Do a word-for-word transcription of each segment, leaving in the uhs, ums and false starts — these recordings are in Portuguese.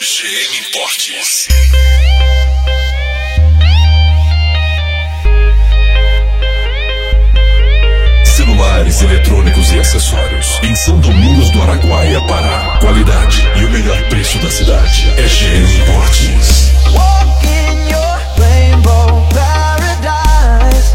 G M Importes. Celulares, eletrônicos e acessórios. Em São Domingos do Araguaia, Pará. Qualidade e o melhor preço da cidade é G M Importes. Walk in your rainbow paradise.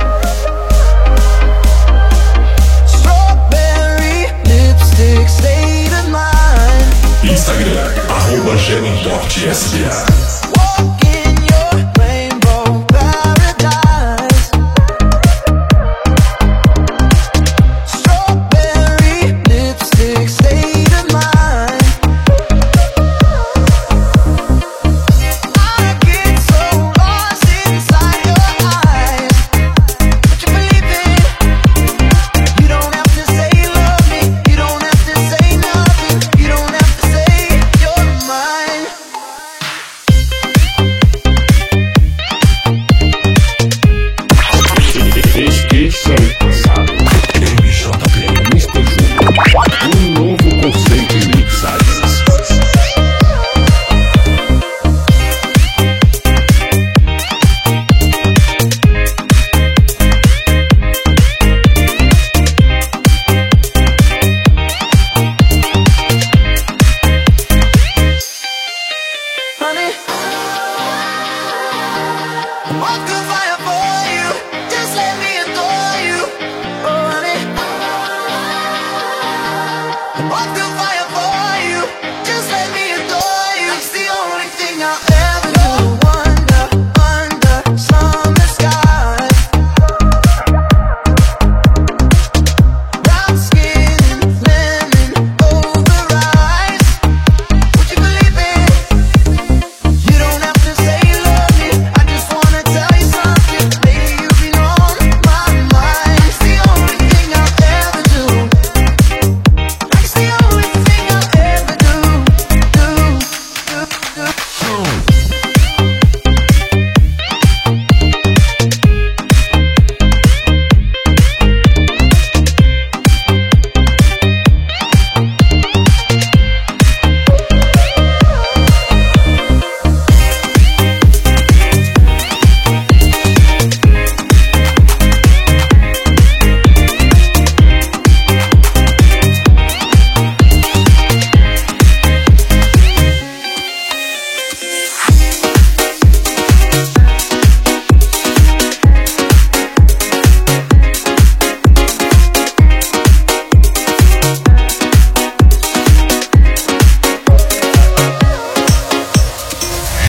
Strawberry lipstick, state of mind. Instagram, arroba G M Importe S B A.